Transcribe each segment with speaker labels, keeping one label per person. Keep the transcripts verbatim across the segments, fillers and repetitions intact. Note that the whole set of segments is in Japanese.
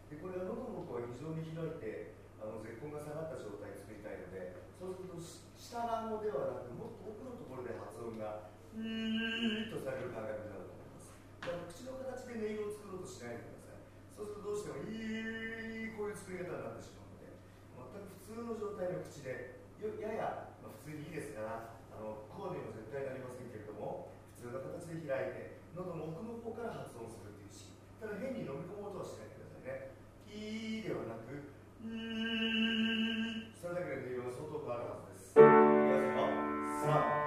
Speaker 1: でこれは喉の奥が非常に開いてあの舌根が下がった状態を作りたいので、そうすると下の顎ではなくもっと奥のところで発音がうーっとされる感覚になると思います。だから口の形で音色を作ろうとしないでください。そうするとどうしてもいいこういう作り方になってしまうので、全く普通の状態の口でやや、まあ、普通にいいですからあのこうにも絶対なりませんけれども、普通の形で開いて喉の奥の方から発音するという意識。ただ変に飲み込もうとはしないでくださいね。いーではなくうー、それだけで音色が相当変わるはずです。いきますよ。さん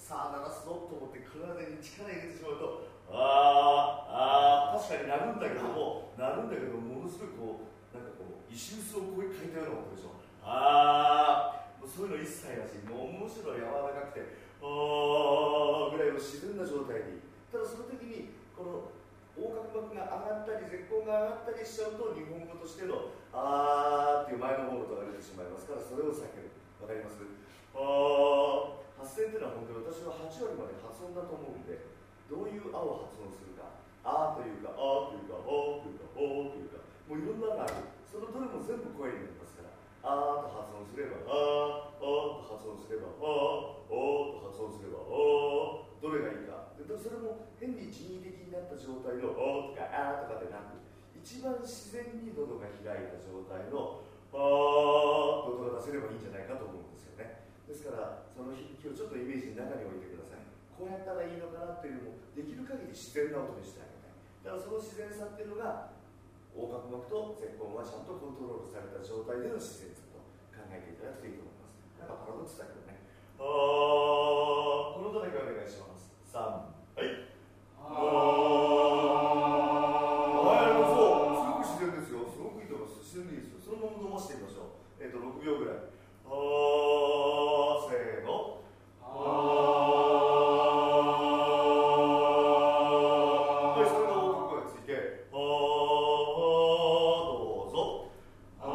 Speaker 1: さあ鳴らすぞと思って体に力入れてしまうと、あーあー確かになるんだけどもなるんだけどものすごいこうなんかこう石臼をこう書いたような音でしょ。ああそういうの一切なし、もうむしろ柔らかくてあーぐらいの自然な状態に。ただその時にこの横隔膜が上がったり絶根が上がったりしちゃうと日本語としてのあーっていう前の方の音が出てしまいますから、それを避ける。わかります？あー発声っていうのは本当に私ははち割まで発音だと思うんで、どういうあを発音するか、あーというかあーというかおーというかおーというか、もういろんなのがある。そのどれも全部声になりますから、あーと発音すればあー、あーと発音すればあー、おーと発音すればあー、どれがいいか。でそれも変に人為的になった状態のおーとかあーとかでなく、一番自然に喉が開いた状態のあーと音が出せればいいんじゃないかと思うんですよね。ですからその響きをちょっとイメージの中に置いてください。こうやったらいいのかなというのもできる限り自然な音にしてあげたい。だからその自然さっていうのが横隔膜と絶根がちゃんとコントロールされた状態での自然さと考えていただくといいと思います。なんかパラドックスだけどね。あー、この音だけお願いします。さん、はい。あー、そう、すごく自然ですよ。すごくいいと思います。自然でいいですよ。そのまま伸ばしてみましょう。えっ、ー、とろくびょうぐらい。あー、せーの。あー、はい、それが横隔膜がついて、あー、どうぞ。あ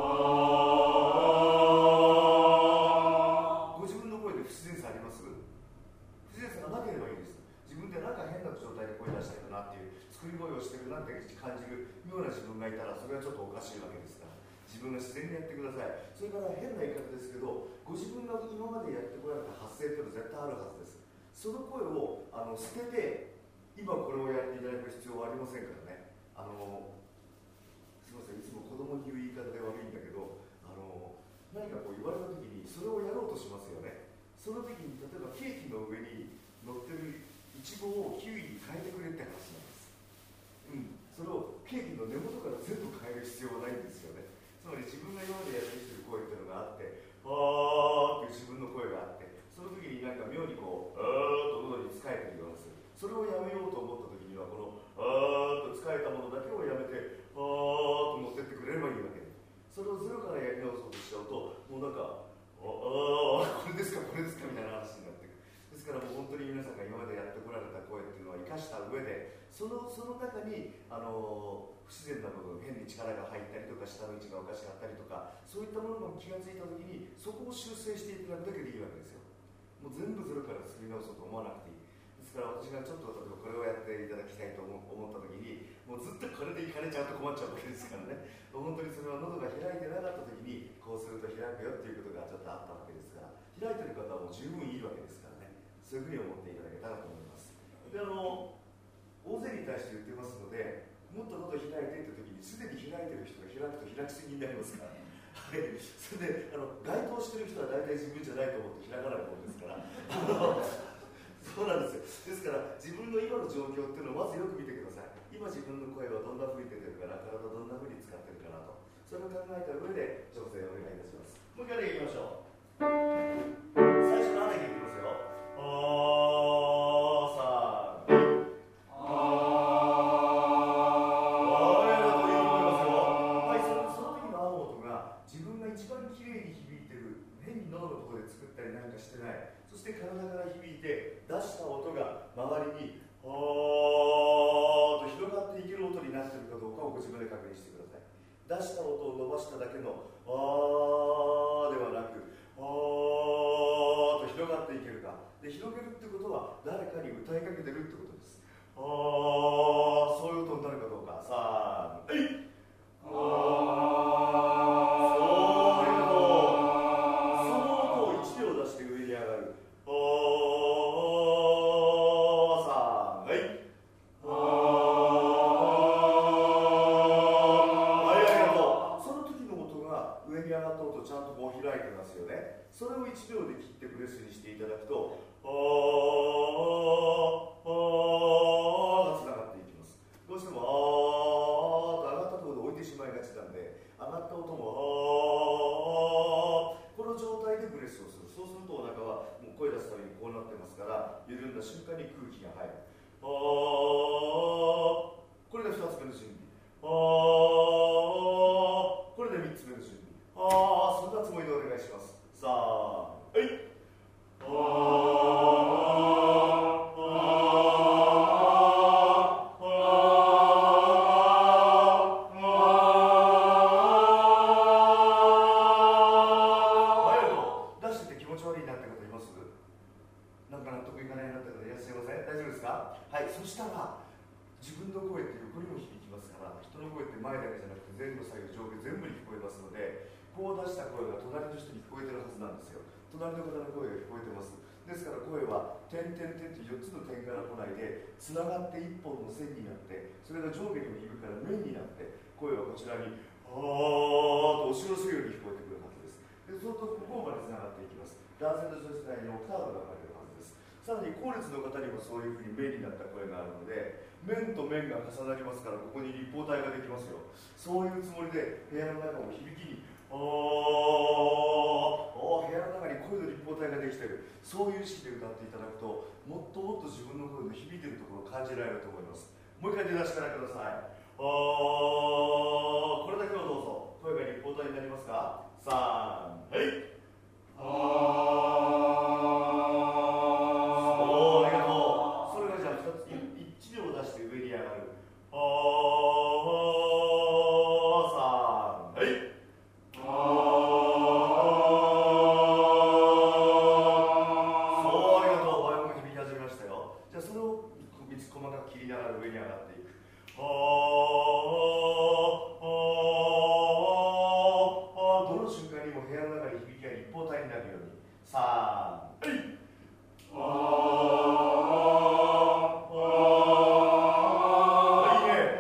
Speaker 1: ー、ご自分の声で不自然さあります？不自然さがなければいいです。自分でなんか変な状態で声出してるなっていう作り声をしてるなって感じるような自分がいたら、それはちょっとおかしいわけですから、自分が自然にやってください。それから変な言い方ですけど、ご自分が今までやってこられた発声っていうのは絶対あるはずです。その声をあの捨てて今これをやっていただく必要はありませんからね。あのすみません、いつも子供に言う言い方で悪いんだけど、あの何かこう言われた時にそれをやろうとしますよね。その時に例えばケーキの上に乗ってるイチゴをキウイに変えてくれって話なんです。うん、それをケーキの根元から全部変える必要はないんですよね。つまり自分が今までやってきてる声っていうのがあって、あーっていう自分の声があって、その時になんか妙にこう、あーっと喉に使えてるようなする。それをやめようと思った時には、このあーっと使えたものだけをやめて、あーっと持ってってくれればいいわけで、それをゼロからやり直そうとしちゃうと、もうなんか、ああ、これですか、これですかみたいな話になってくる。ですからもう本当に皆さんが今までやってこられた声っていうのは生かした上で、そのその中にあの不自然な部分、変に力が入ったりとか下の位置がおかしかったりとか、そういったものも気がついた時にそこを修正していただくだけでいいわけですよ。もう全部ゼロから作り直そうと思わなくていい。ですから私がちょっと例えばこれをやっていただきたいと思った時に、もうずっとこれでいかれちゃうと困っちゃうわけですからね。本当にそれは喉が開いてなかった時にこうすると開くよっていうことがちょっとあったわけですから、開いてる方はもう十分いいわけですからね。そういうふうに思っていただけたらと思います。で、あの大勢に対して言ってますので、もっと喉開いてって時にすでに開いてる人が開くと開きすぎになりますから、はい、それであの該当してる人は大体自分じゃないと思って開かないものですからそうなんですよ。ですから自分の今の状況っていうのをまずよく見てください。今自分の声はどんな風に出てるかな、体どんな風に使ってるかなと、それを考えた上で調整をお願いいたします。もう一回だけいきましょう。最初のあだけいきますよ。あーさーあーあーといいと思いますよ。はい、その、その時のあの音が自分が一番きれいに響いてる、変に喉のところで作ったりなんかしてない、そして体から響いて出した音が周りにあーと広がっていける音になっているかどうかをご自分で確認してください。出した音を伸ばしただけのあーではなく、あーと広がっていけるか。で、広げるってことは誰かに歌いかけてるってことです。あー、そういう音になるかどうか。さん、えいあー、そういうこと。その音をいちびょう出して上に上がる。あー、さん、えいあー、はい、ありがとう。その時の音が上に上がった音をちゃんとこう開いてますよね。それをいちびょうで切ってブレスにしていただくと、あー、あーがつながっていきます。どうしてもあーと上がったところで置いてしまいがちなんで、上がった音もあー、この状態でブレスをする。そうするとお腹はもう声出すためにこうなってますから、緩んだ瞬間に空気が入る。あー、これがふたつめの準備。あー、これでみっつめの準備。あー、そんなつもりでお願いします。さあ、はい。あなんか納得いかないなって方いらっしゃいません？大丈夫ですか？はい、そしたら自分の声って横にも響きますから、人の声って前だけじゃなくて前後左右上下全部に聞こえますので、こう出した声が隣の人に聞こえてるはずなんですよ。隣の方の声が聞こえてます。ですから声は点点点とよっつの点から来ないで、つながっていっぽんの線になって、それが上下にも響くから面になって、声はこちらにあーと押し寄せるように聞こえてくるはずです。でそうすると向こうまでつながっていきます。男性と女性内にオクターブが生まれるはずです。さらに後列の方にもそういうふうに面になった声があるので、面と面が重なりますから、ここに立方体ができますよ。そういうつもりで部屋の中も響きにあーあー、部屋の中に声の立方体ができている、そういう意識で歌っていただくと、もっともっと自分の声の響いているところを感じられると思います。もう一回出だしからください。あー、これだけをどうぞ。声が立方体になりますか？さん、はい。あー、ありがとう。それがじゃあふたつ、いちびょう出して上に上がる。あー、さん、はい。あー、そう、ありがとう。バイオが響き始めましたよ。じゃあそれをみっつ細かく切りながら上に上がっていく。あー、あー、どの瞬間にも部屋の中に響きが立方体になるように。さん、はい。あー、あー、いいね。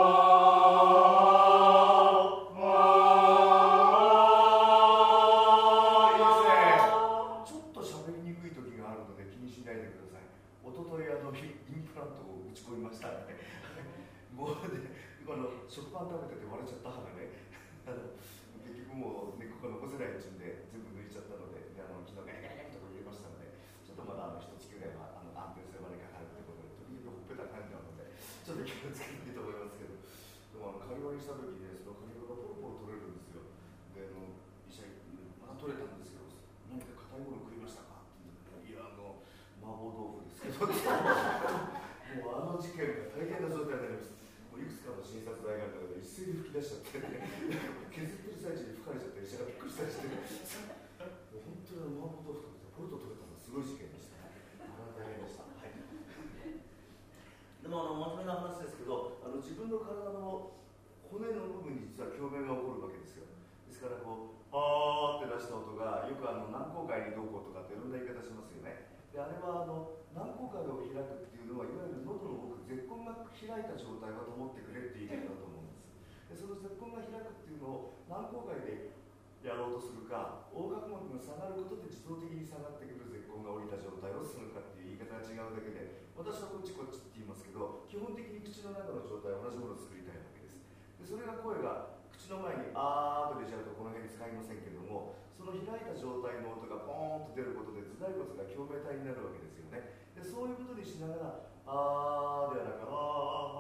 Speaker 1: あー、いいですね。ちょっと喋りにくい時があるので気にしないでください。おとといあのインプラントを打ち込みましたね。もうね、この食パン食べてて割れちゃった歯がね、あの結局もう根っこが残せないっちゅうんで全部抜いちゃったので、であの昨日ガリガリガリと入れましたので、ちょっとまだあの一月ぐらいはあの安定するまでかかるってことで、時々ほっぺた感じなので、ちょっと気をつけていいと思いますけど、でもあのカリ割りした時にね、そのカリ割りがポロポロ取れるんですよ。で、あの医者にまだ取れたんですけど、何か硬いもの食いましたかって言うの、いや、あの麻婆豆腐ですけど、もうあの事件が大変な状態になりました。もういくつかの診察代があるので一斉に吹き出しちゃって、ね、削ってる最中に吹かれちゃって医者がびっくりしたりして、もう本当に麻婆豆腐とポルト取れたのがすごい事件でしたね。あれは大変でした。はい、でもあの真面目な話ですけど、あの自分の体の骨の部分に実は共鳴が起こるわけですよ。ですからこうあーって出した音がよくあの軟口蓋にどうこうとかっていろんな言い方しますよね。であれはあの軟口蓋を開くっていうのはいわゆる喉の奥、絶根が開いた状態だと思ってくれっていう意味だと思うんです。でその絶根が開くっていうのを軟口蓋でやろうとするか、横隔膜が下がることで自動的に下がってくる絶根が降りた状態をするかっていう言い方が違うだけで、私はこっちこっちって言いますけど、基本的に口の中の状態は同じものを作りたいわけです。でそれが声が口の前にあーと出ちゃうとこの辺に使いませんけども、その開いた状態の音がポーンと出ることで頭蓋骨が共鳴体になるわけですよね。でそういうことにしながらあーではなくあ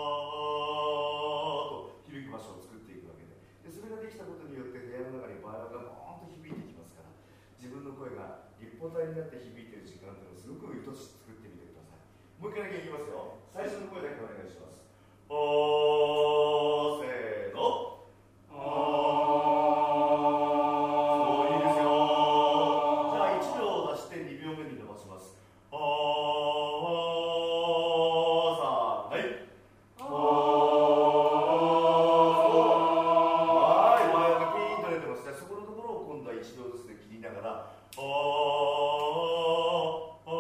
Speaker 1: ーあーと響く場所を作っていくわけで、でそれができたことによって部屋の中にバイオがポーンと響いてきますから、自分の声が立方体になって響いている時間というのをすごく愛しく作ってみてください。もう一回だけいきますよ。最初の声だけお願いします。あーせーの。あー、そういいですよ。じゃあいちびょう出してにびょうめに伸ばします。あーさん、はい。あー、はい、前がピーンと出てますね。そこのところを今度はいちびょうずつで切りながら、あーあ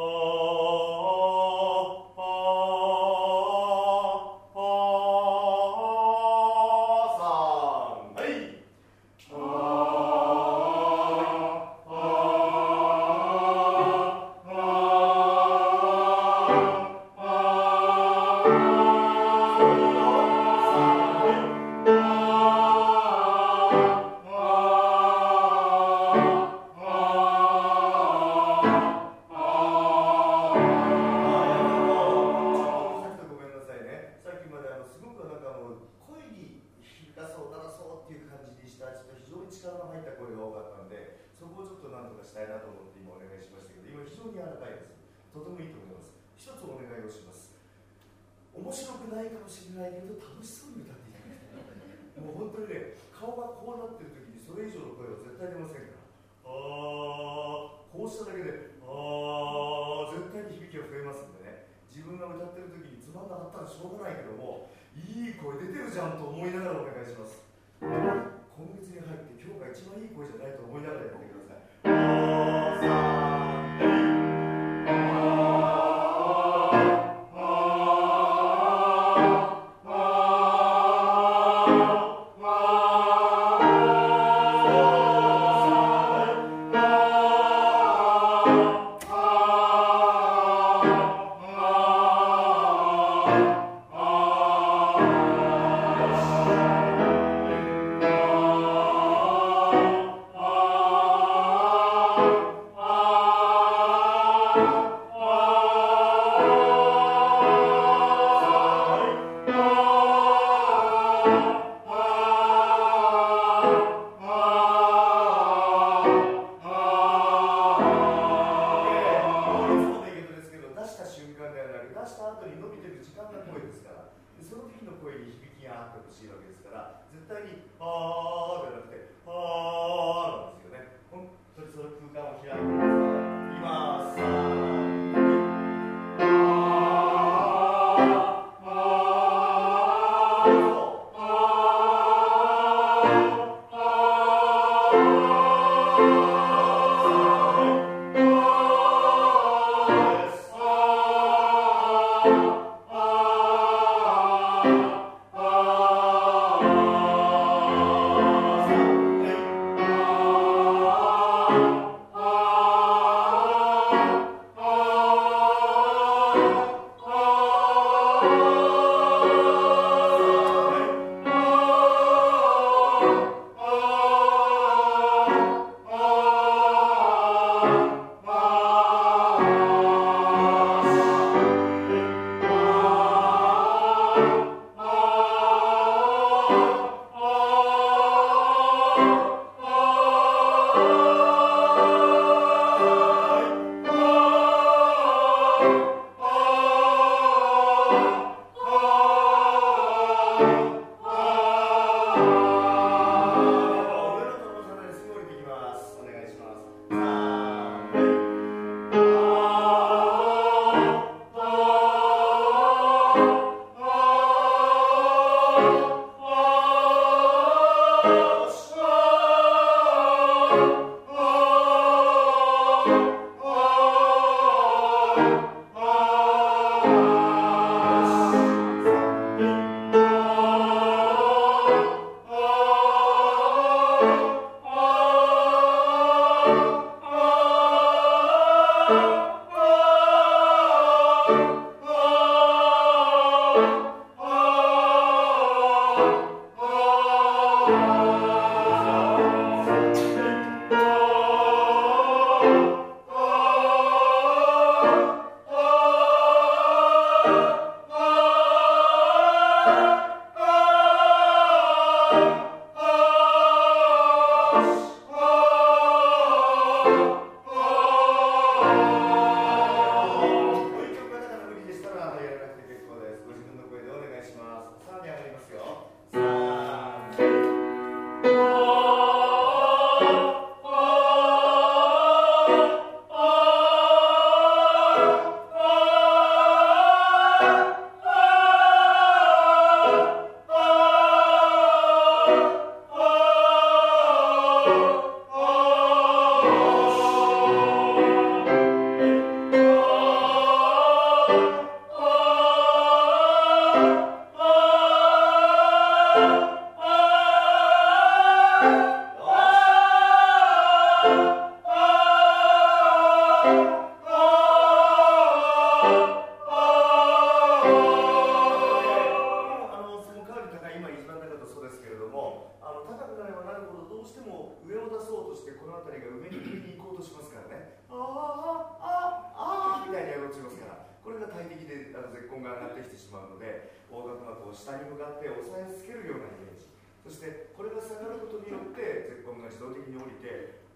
Speaker 1: ーあーあーさん、はい。あーあーあかしたいなと思って今お願いしましたけど、今非常に柔らかいです。とてもいいと思います。一つお願いをします。面白くないかもしれないけど楽しそうに歌っていただきたい。もう本当にね、顔がこうなってる時にそれ以上の声は絶対出ませんから、あーこうしただけであー絶対に響きが増えますんでね、自分が歌ってる時につまんなかったらしょうがないけども、いい声出てるじゃんと思いながらお願いします。今月に入って今日が一番いい声じゃないと思いながらやってください。あーさー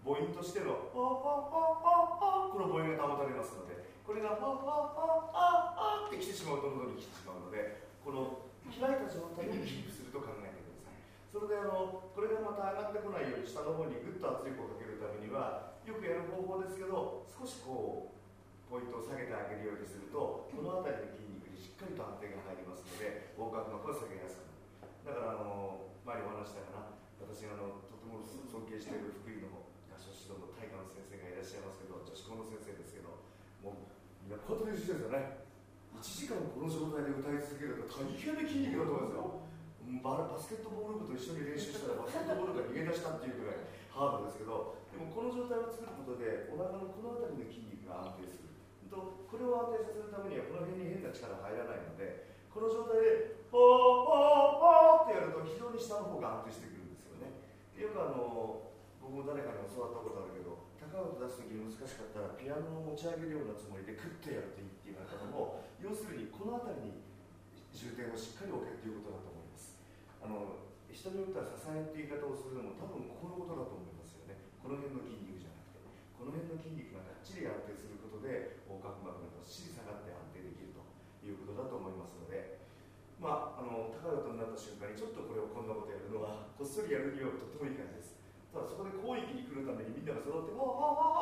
Speaker 1: 母音としての「ああああああ」この母音が保たれますので、これが「ああああああ」ってきてしまうと喉に来てしまうので、この開いた状態をキープすると考えてください。それであのこれがまた上がってこないように下の方にグッと圧力をかけるためには、よくやる方法ですけど、少しこうポイントを下げてあげるようにすると、この辺りの筋肉にしっかりと安定が入りますので、横隔膜は下げやすくなる。だからあの前にお話したかな、私があのとても尊敬している福井の合唱指導の大河の先生がいらっしゃいますけど、女子校の先生ですけど、もうみんな本当に一緒ですよね。いちじかんこの状態で歌い続けると大変な筋肉だと思うんですよ。ババスケットボール部と一緒に練習したらバスケットボールが逃げ出したっていうぐらいハードですけど、でもこの状態を作ることでお腹のこの辺りの筋肉が安定すると、これを安定させるためにはこの辺に変な力が入らないので、この状態で「ホーホーホー」ってやると非常に下の方が安定してくるんですよね。よくあの僕も誰かに教わったことあるけど、高音出す時に難しかったらピアノを持ち上げるようなつもりでクッとやっていいって言われたのも、要するにこの辺りに重点をしっかり置けということだと思います。あの人によっては支えって言い方をするのも多分このことだと思いますよね。この辺の筋肉じゃなくて、この辺の筋肉ががっちり安定することで横隔膜がどっしり下がって安定できるということだと思いますので、まあ、あの高い音になった瞬間にちょっとこれをこんなことやるのはこっそりやるにはとってもいい感じです。ただそこで広域に来るためにみんなが揃って「わーわ